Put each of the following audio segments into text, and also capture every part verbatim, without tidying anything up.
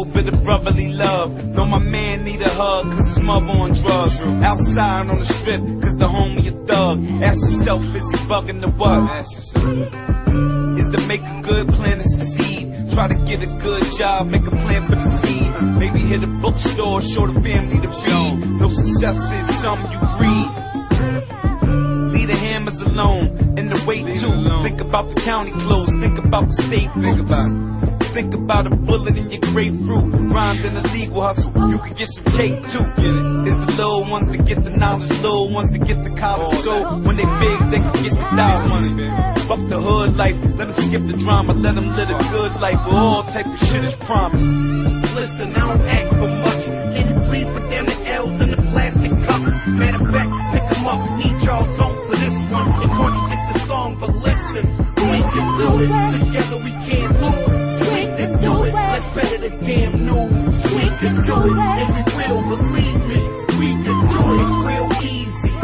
little bit of brotherly love. Know my man need a hug, cause his mother on drugs. Outside on the strip, cause the homie a thug. Ask yourself, is he bugging the what? Is to make a good plan to succeed. Try to get a good job, make a plan for the seeds. Maybe hit a bookstore, show the family to read. No success is something you breed. Leave the hammers alone, and the weight too. Think about the county clothes, think about the state. Think about it. Think about a bullet in your grapefruit. Rhymed in a legal hustle, you could get some cake too. It's the little ones that get the knowledge, little ones that get the college. So when they big, they can get the dollars. Fuck the hood life, let them skip the drama. Let them live a good life where all type of shit is promised. Listen, I don't ask for much. Can you please put down the L's in the plastic cups? Matter of fact, pick them up, need y'all song for this one. It contradicts the song, but listen, we can do it. Together we can't lose. We can do it. Let's better the damn news. We can do it, and we will, believe me. We can do it. It's real easy.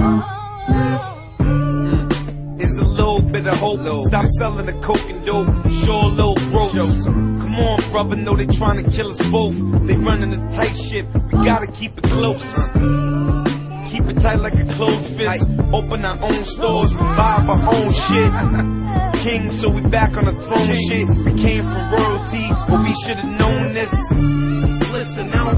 It's a little bit of hope. Stop selling the coke and dope. Show a little growth. Come on, brother, know they trying to kill us both. They running the tight shit. We gotta keep it close. Keep it tight like a closed fist. Open our own stores, revive our own shit. King, so we back on the throne shit. We came from royalty, but we should've known this. Listen, I don't